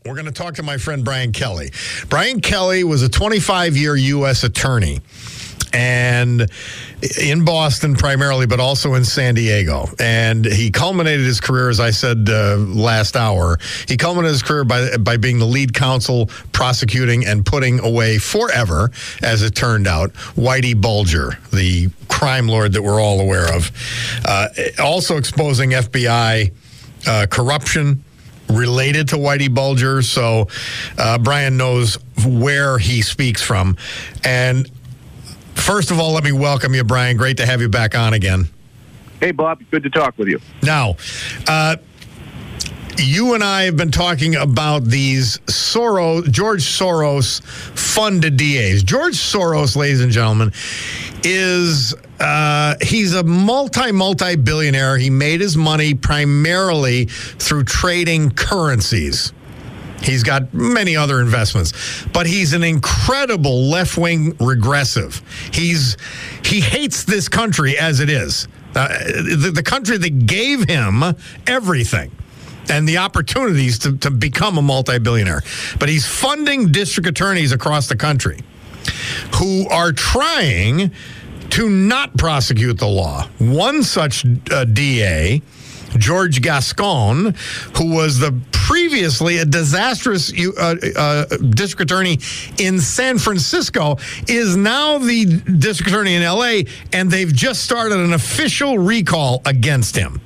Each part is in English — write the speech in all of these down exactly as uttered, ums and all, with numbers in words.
We're going to talk to my friend Brian Kelly. Brian Kelly was a twenty-five-year U S attorney, and in Boston primarily, but also in San Diego. And he culminated his career, as I said uh, last hour, he culminated his career by by being the lead counsel prosecuting and putting away forever, as it turned out, Whitey Bulger, the crime lord that we're all aware of. Uh, also exposing F B I uh, corruption related to Whitey Bulger. So uh, Brian knows where he speaks from. And first of all, let me welcome you, Brian. Great to have you back on again. Hey, Bob. Good to talk with you. Now, uh, you and I have been talking about these Soros, George Soros funded D As. George Soros, ladies and gentlemen, is uh, he's a multi, multi-billionaire. He made his money primarily through trading currencies. He's got many other investments, but he's an incredible left-wing regressive. He's he hates this country as it is, uh, the, the country that gave him everything and the opportunities to, to become a multi-billionaire. But he's funding district attorneys across the country who are trying to not prosecute the law. One such uh, D A, George Gascon, who was the previously a disastrous uh, uh, district attorney in San Francisco, is now the district attorney in L A, and they've just started an official recall against him.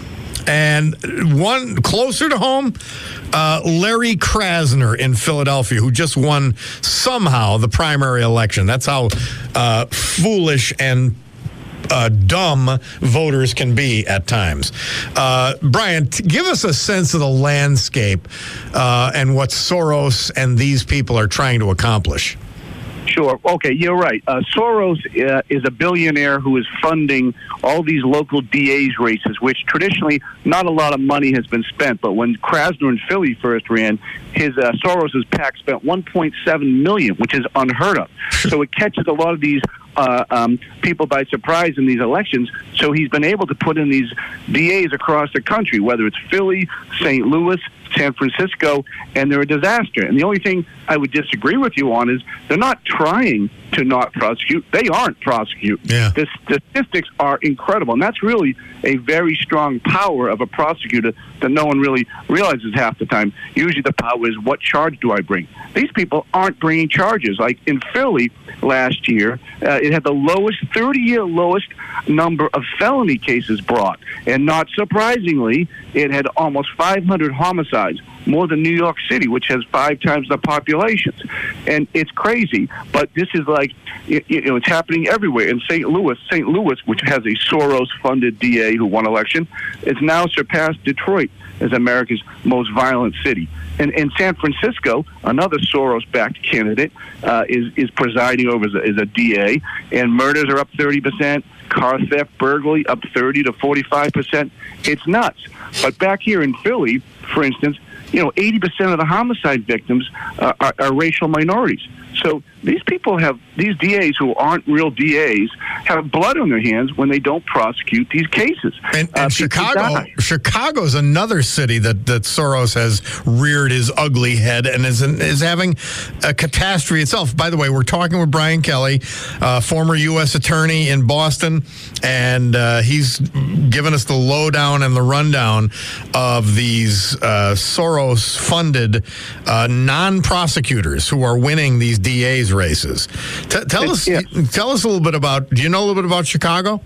And one closer to home, uh, Larry Krasner in Philadelphia, who just won somehow the primary election. That's how uh, foolish and Uh, dumb voters can be at times. Uh, Brian, t- give us a sense of the landscape uh, and what Soros and these people are trying to accomplish. Sure. Okay, you're right. Uh, Soros uh, is a billionaire who is funding all these local D A's races, which traditionally not a lot of money has been spent. But when Krasner in Philly first ran, his uh, Soros's PAC spent one point seven million dollars, which is unheard of. So it catches a lot of these uh, um, people by surprise in these elections. So he's been able to put in these D A's across the country, whether it's Philly, Saint Louis, San Francisco, and they're a disaster. And the only thing I would disagree with you on is they're not trying to not prosecute. They aren't prosecute. Yeah. The statistics are incredible, and that's really a very strong power of a prosecutor that no one really realizes half the time. Usually the power is, what charge do I bring? These people aren't bringing charges. Like in Philly last year, uh, it had the lowest, thirty-year lowest number of felony cases brought. And not surprisingly, it had almost five hundred homicides, more than New York City, which has five times the population. And it's crazy, but this is like, you know, it's happening everywhere. In Saint Louis, Saint Louis, which has a Soros-funded D A who won election, has now surpassed Detroit as America's most violent city. And in San Francisco, another Soros-backed candidate uh, is is presiding over as a, as a D A, and murders are up thirty percent, car theft, burglary up thirty to forty-five percent. It's nuts. But back here in Philly, for instance, you know, eighty percent of the homicide victims uh, are, are racial minorities. So these people have, these D A's who aren't real D A's, have blood on their hands when they don't prosecute these cases. And, and uh, Chicago, Chicago's another city that, that Soros has reared his ugly head and is is having a catastrophe itself. By the way, we're talking with Brian Kelly, uh, former U S attorney in Boston, and uh, he's given us the lowdown and the rundown of these uh, Soros-funded uh, non-prosecutors who are winning these D A's races. T- tell us, yeah. tell us a little bit about. Do you know a little bit about Chicago?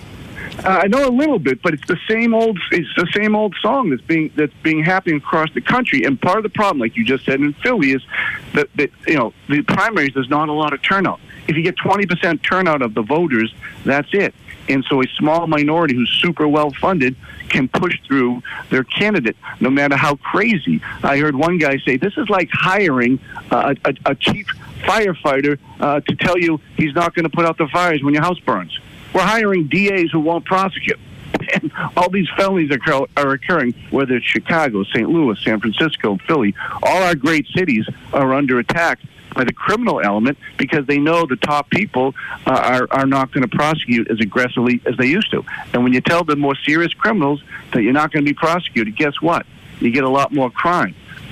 Uh, I know a little bit, but it's the same old. It's the same old song that's being that's being happening across the country. And part of the problem, like you just said in Philly, is that, that you know the primaries. There's not a lot of turnout. If you get twenty percent turnout of the voters, that's it. And so a small minority who's super well funded can push through their candidate, no matter how crazy. I heard one guy say, this is like hiring uh, a, a chief firefighter uh, to tell you he's not going to put out the fires when your house burns. We're hiring D A's who won't prosecute. And all these felonies are, are occurring, whether it's Chicago, Saint Louis, San Francisco, Philly. All our great cities are under attack by the criminal element because they know the top people uh, are, are not going to prosecute as aggressively as they used to. And when you tell the more serious criminals that you're not going to be prosecuted, guess what? You get a lot more crime.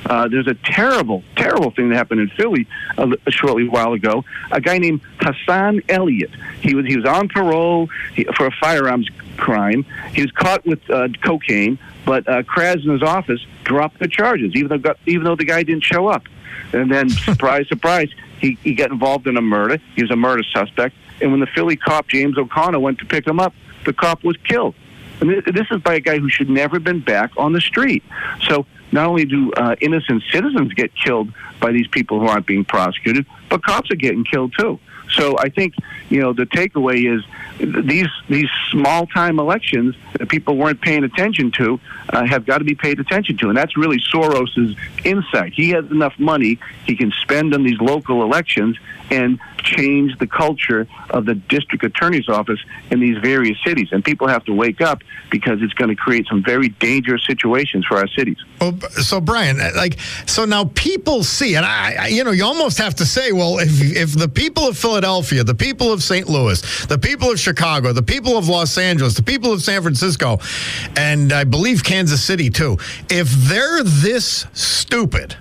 Uh, there's a terrible, terrible thing that happened in Philly a, a shortly while ago. A guy named Hassan Elliott. He was he was on parole he, for a firearms crime. He was caught with uh, cocaine, but uh, Krasner's office dropped the charges, even though got, even though the guy didn't show up. And then, surprise, surprise, he, he got involved in a murder. He was a murder suspect. And when the Philly cop, James O'Connor, went to pick him up, the cop was killed. And this is by a guy who should never have been back on the street. So not only do uh, innocent citizens get killed by these people who aren't being prosecuted, but cops are getting killed too. So I think, you know, the takeaway is these these small-time elections that people weren't paying attention to uh, have got to be paid attention to. And that's really Soros's insight. He has enough money he can spend on these local elections and change the culture of the district attorney's office in these various cities. And people have to wake up because it's going to create some very dangerous situations for our cities. Well, so Brian, like, so now people see, and I, I you know, you almost have to say, well, if if the people of Philadelphia, the people of Saint Louis, the people of Chicago, the people of Los Angeles, the people of San Francisco, and I believe Kansas City too, if they're this stupid,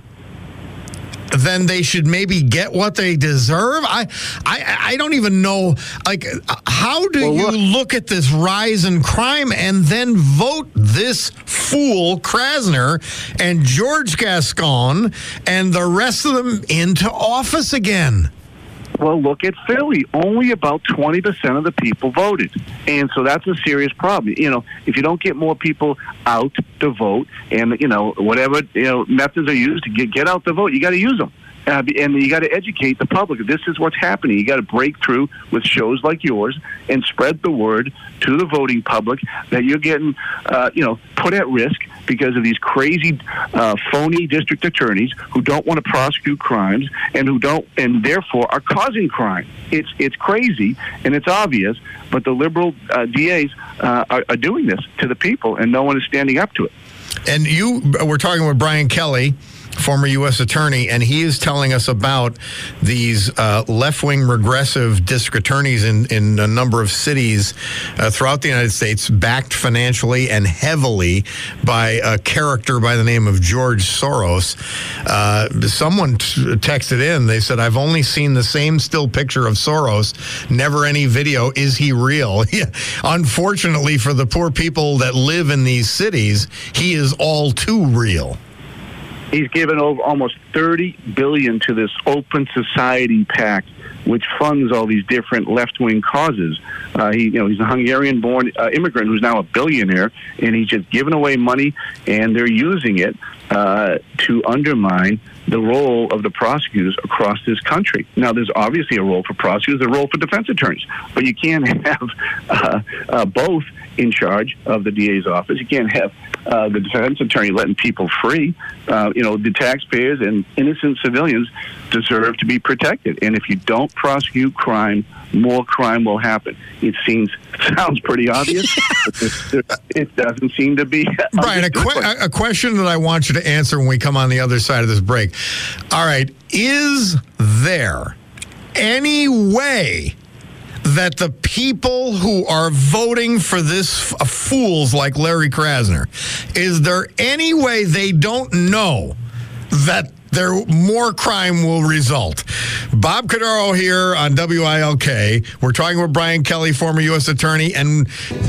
then they should maybe get what they deserve. I, I, I don't even know. Like, how do well, you look. look at this rise in crime and then vote this fool Krasner and George Gascon and the rest of them into office again? Well, look at Philly. Only about twenty percent of the people voted. And so that's a serious problem. You know, if you don't get more people out to vote and, you know, whatever, you know, methods are used to get, get out the vote, you got to use them. Uh, and you got to educate the public. This is what's happening. You got to break through with shows like yours and spread the word to the voting public that you're getting, uh, you know, put at risk because of these crazy, uh, phony district attorneys who don't want to prosecute crimes and who don't, and therefore are causing crime. It's it's crazy and it's obvious, but the liberal uh, D As uh, are, are doing this to the people, and no one is standing up to it. And you, we're talking with Brian Kelly, former U S attorney, and he is telling us about these uh, left-wing regressive district attorneys in, in a number of cities uh, throughout the United States, backed financially and heavily by a character by the name of George Soros. Uh, someone t- texted in, they said, I've only seen the same still picture of Soros, never any video. Is he real? Unfortunately for the poor people that live in these cities, he is all too real. He's given over almost thirty billion dollars to this Open Society PAC, which funds all these different left-wing causes. Uh, he, you know, he's a Hungarian-born uh, immigrant who's now a billionaire, and he's just giving away money, and they're using it uh, to undermine the role of the prosecutors across this country. Now, there's obviously a role for prosecutors, a role for defense attorneys, but you can't have uh, uh, both in charge of the D A's office. You can't have uh, the defense attorney letting people free. Uh, you know, the taxpayers and innocent civilians deserve to be protected. And if you don't prosecute crime, more crime will happen. It seems sounds pretty obvious, but it doesn't seem to be. Brian, a, que- a question that I want you to answer when we come on the other side of this break. All right, is there any way that the people who are voting for this f- fools like Larry Krasner, is there any way they don't know that there more crime will result? Bob Cordaro here on W I L K. We're talking with Brian Kelly, former U S attorney, and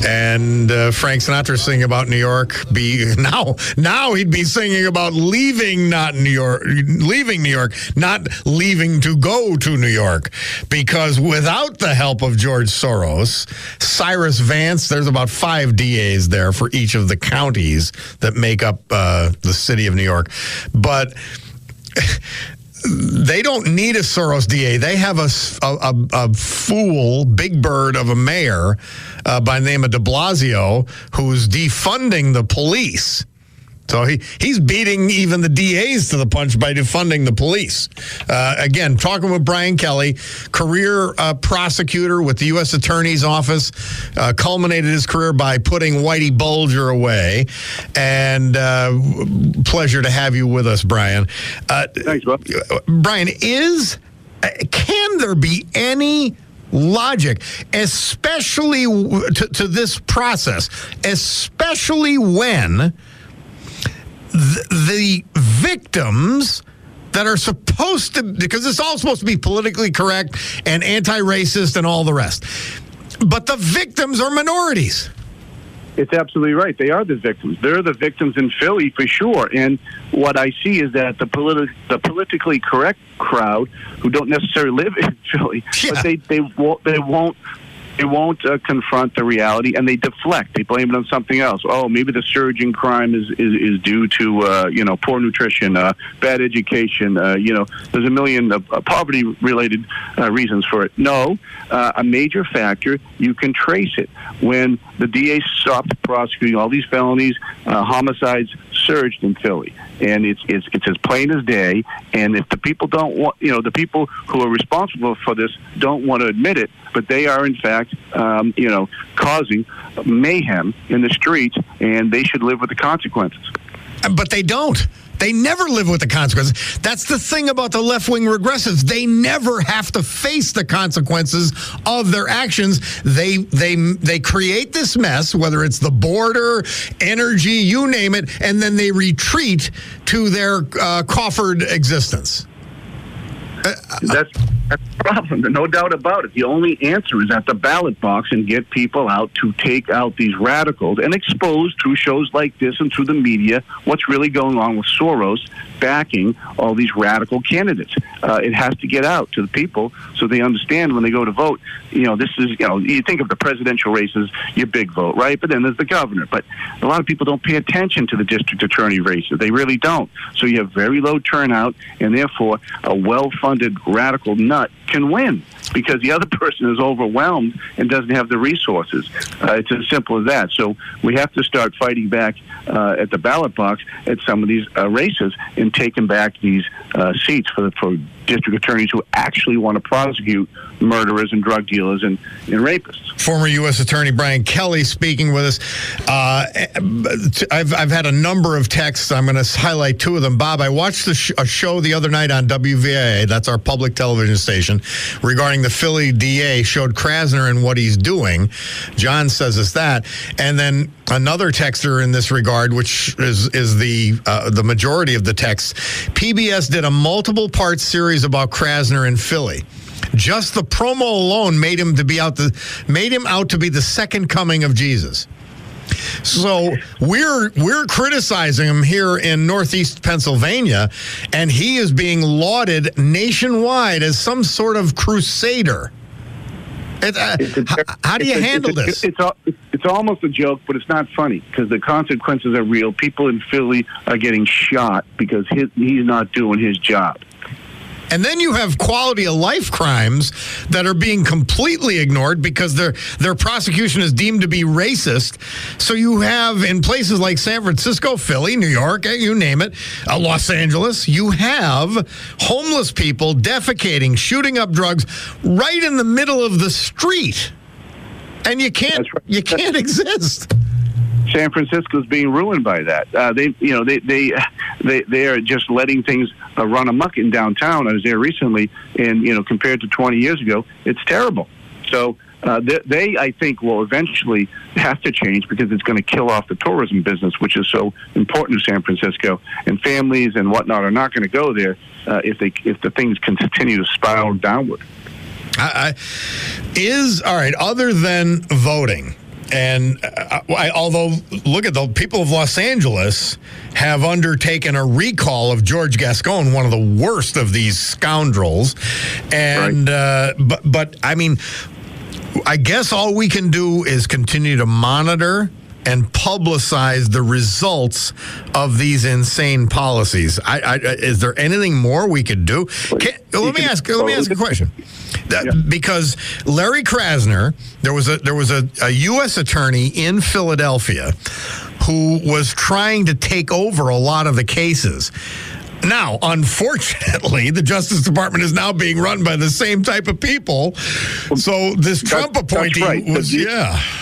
and uh, Frank Sinatra singing about New York. Be now now he'd be singing about leaving not New York, leaving New York, not leaving to go to New York, because without the help of George Soros, Cyrus Vance, there's about five D As there for each of the counties that make up uh, the city of New York, but they don't need a Soros D A. They have a, a, a fool, big bird of a mayor uh, by the name of de Blasio who's defunding the police. So he, he's beating even the D As to the punch by defunding the police. Uh, again, talking with Brian Kelly, career uh, prosecutor with the U S Attorney's Office, uh, culminated his career by putting Whitey Bulger away. And uh, pleasure to have you with us, Brian. Uh, Thanks, Bob. Brian, is can there be any logic, especially to, to this process, especially when the, the victims that are supposed to, because it's all supposed to be politically correct and anti-racist and all the rest, but the victims are minorities. It's absolutely right. They are the victims. They're the victims in Philly for sure. And what I see is that the politi- the politically correct crowd, who don't necessarily live in Philly, yeah. but they they won't they won't they won't uh, confront the reality, and they deflect. They blame it on something else. Oh, maybe the surge in crime is is, is due to uh, you know poor nutrition, uh, bad education. Uh, you know, there's a million uh, poverty-related uh, reasons for it. No, uh, a major factor. You can trace it when the D A stopped prosecuting all these felonies. Uh, homicides surged in Philly, and it's it's it's as plain as day. And if the people don't want, you know, the people who are responsible for this don't want to admit it, but they are in fact, um, you know, causing mayhem in the streets, and they should live with the consequences. But they don't. They never live with the consequences. That's the thing about the left-wing regressives. They never have to face the consequences of their actions. They they they create this mess, whether it's the border, energy, you name it, and then they retreat to their uh, coffered existence. That's, that's the problem. No doubt about it. The only answer is at the ballot box and get people out to take out these radicals and expose through shows like this and through the media what's really going on with Soros backing all these radical candidates. Uh, it has to get out to the people so they understand when they go to vote. You know, this is, you know, you think of the presidential races, your big vote, right? But then there's the governor. But a lot of people don't pay attention to the district attorney races. They really don't. So you have very low turnout, and therefore a well-funded radical nut can win because the other person is overwhelmed and doesn't have the resources. Uh, it's as simple as that. So we have to start fighting back uh, at the ballot box at some of these uh, races and taking back these uh, seats for, the, for district attorneys who actually want to prosecute murderers and drug dealers and, and rapists. Former U S Attorney Brian Kelly speaking with us. Uh, I've, I've had a number of texts. I'm going to highlight two of them. Bob, I watched a, sh- a show the other night on W V I A, that's our public television station, regarding the Philly D A, showed Krasner and what he's doing. John says it's that. And then another texter in this regard, which is is the uh, the majority of the texts, P B S did a multiple-part series about Krasner in Philly. Just the promo alone made him to be out the made him out to be the second coming of Jesus. So we're we're criticizing him here in Northeast Pennsylvania, and he is being lauded nationwide as some sort of crusader. It, uh, how, how do you handle it's, this? It's, it's, it's almost a joke, but it's not funny because the consequences are real. People in Philly are getting shot because his, he's not doing his job. And then you have quality of life crimes that are being completely ignored because their their prosecution is deemed to be racist. So you have in places like San Francisco, Philly, New York, you name it, uh, Los Angeles, you have homeless people defecating, shooting up drugs right in the middle of the street. And you can't right. you can't exist. San Francisco's being ruined by that. Uh, they, you know, they they they they are just letting things uh, run amok in downtown. I was there recently, and you know, compared to twenty years ago, it's terrible. So uh, they, they, I think, will eventually have to change because it's going to kill off the tourism business, which is so important to San Francisco. And families and whatnot are not going to go there uh, if they if the things continue to spiral downward. I, I, is all right. Other than voting. And uh, I, although, look at the people of Los Angeles have undertaken a recall of George Gascon, one of the worst of these scoundrels. And, right. uh, but, but I mean, I guess all we can do is continue to monitor and publicize the results of these insane policies. I, I, is there anything more we could do? Can, let me ask. Let me ask a question. That, yeah. Because Larry Krasner, there was a there was a, a U S attorney in Philadelphia who was trying to take over a lot of the cases. Now, unfortunately, the Justice Department is now being run by the same type of people. So this Trump that's, appointee that's right. was, the, yeah.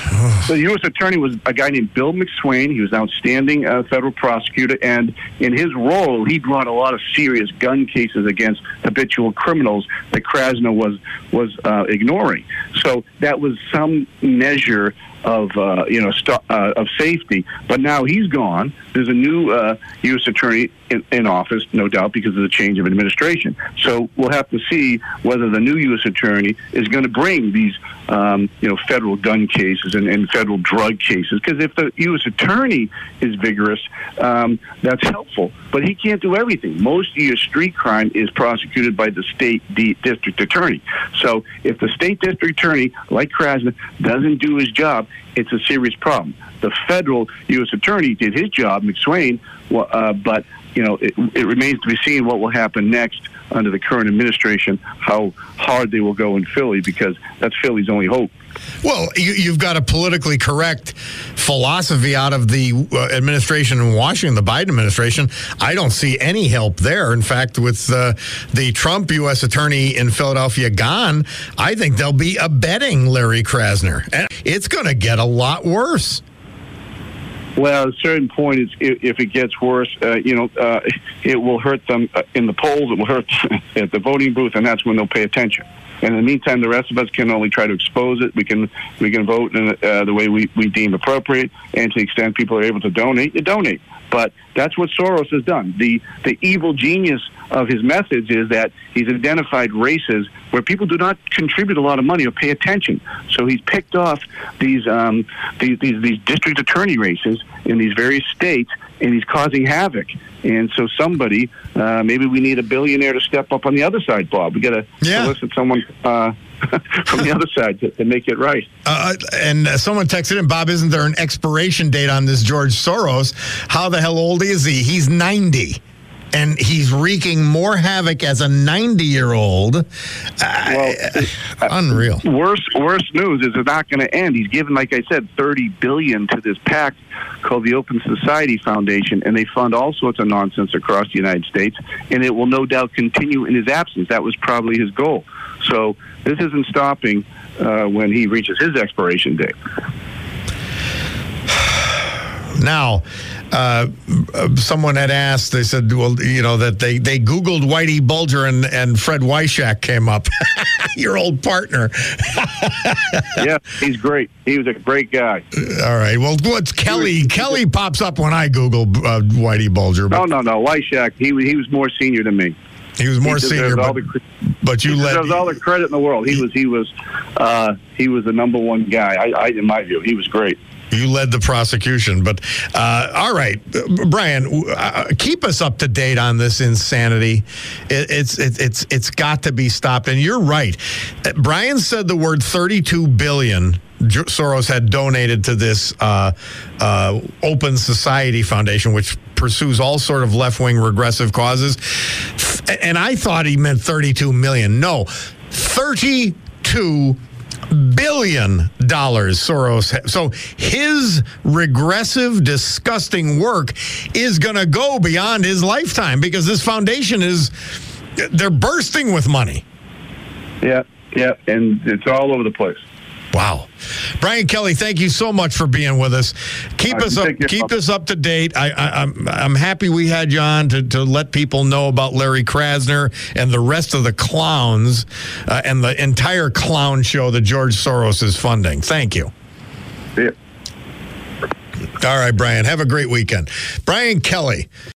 The U S attorney was a guy named Bill McSwain. He was an outstanding uh, federal prosecutor, and in his role, he brought a lot of serious gun cases against habitual criminals that Krasner was was uh, ignoring. So that was some measure of uh, you know st- uh, of safety. But now he's gone. There's a new uh, U S attorney in, in office, no doubt, because of the change of administration. So we'll have to see whether the new U S attorney is going to bring these um, you know federal gun cases and, and federal drug cases. Because if the U S attorney is vigorous, um, that's helpful. But he can't do everything. Most of your street crime is prosecuted by the state D- district attorney. So if the state district attorney, like Krasner, doesn't do his job, it's a serious problem. The federal U S attorney did his job, McSwain, uh, but you know it, it remains to be seen what will happen next under the current administration, how hard they will go in Philly, because that's Philly's only hope. Well, you, you've got a politically correct philosophy out of the uh, administration in Washington, the Biden administration. I don't see any help there. In fact, with uh, the Trump U S attorney in Philadelphia gone, I think they'll be abetting Larry Krasner. And it's going to get a lot worse. Well, at a certain point, it's, if it gets worse, uh, you know, uh, it will hurt them in the polls. It will hurt at the voting booth, and that's when they'll pay attention. And in the meantime, the rest of us can only try to expose it. We can we can vote in uh, the way we, we deem appropriate, and to the extent people are able to donate, you donate. But that's what Soros has done. The the evil genius of his message is that he's identified races where people do not contribute a lot of money or pay attention. So he's picked off these um, these, these these district attorney races in these various states, and he's causing havoc. And so somebody, uh, maybe we need a billionaire to step up on the other side, Bob. We got to yeah. solicit someone uh, from the other side to, to make it right. Uh, and uh, someone texted in, Bob, isn't there an expiration date on this George Soros? How the hell old is he? He's ninety. And he's wreaking more havoc as a ninety-year-old. Uh, well, unreal. Worse, worse news is it's not going to end. He's given, like I said, thirty billion dollars to this PAC called the Open Society Foundation, and they fund all sorts of nonsense across the United States, and it will no doubt continue in his absence. That was probably his goal. So this isn't stopping uh, when he reaches his expiration date. Now, uh, someone had asked, they said, well, you know, that they, they Googled Whitey Bulger and, and Fred Wyshak came up, your old partner. Yeah, he's great. He was a great guy. All right. Well, what's Kelly? Kelly pops up when I Google uh, Whitey Bulger. But no, no, no. Wyshak, he, he was more senior than me. He was more he senior, but, the, but you he led. deserves all the credit in the world. He was, he was, uh, he was the number one guy. I, I, in my view, he was great. You led the prosecution, but uh, all right, Brian, uh, keep us up to date on this insanity. It, it's it, it's it's got to be stopped. And you're right. Brian said the word thirty-two billion dollars Soros had donated to this uh, uh, Open Society Foundation, which pursues all sort of left-wing regressive causes. And I thought he meant thirty-two million dollars. No, thirty-two billion dollars Soros. Ha- so his regressive, disgusting work is going to go beyond his lifetime because this foundation is, they're bursting with money. Yeah, yeah, and it's all over the place. Wow. Brian Kelly, thank you so much for being with us. Keep right, us up keep us up to date. I, I, I'm I'm happy we had you on to, to let people know about Larry Krasner and the rest of the clowns uh, and the entire clown show that George Soros is funding. Thank you. Yeah. All right, Brian. Have a great weekend. Brian Kelly.